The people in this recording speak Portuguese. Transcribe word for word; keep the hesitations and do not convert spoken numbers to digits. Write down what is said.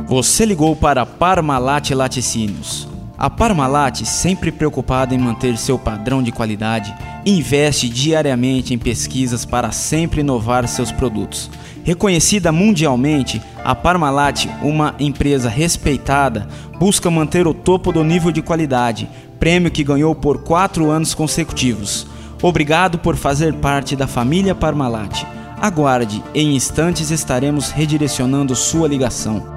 Você ligou para a Parmalat Laticínios. A Parmalat, sempre preocupada em manter seu padrão de qualidade, investe diariamente em pesquisas para sempre inovar seus produtos. Reconhecida mundialmente, a Parmalat, uma empresa respeitada, busca manter o topo do nível de qualidade, prêmio que ganhou por quatro anos consecutivos. Obrigado por fazer parte da família Parmalat. Aguarde, em instantes estaremos redirecionando sua ligação.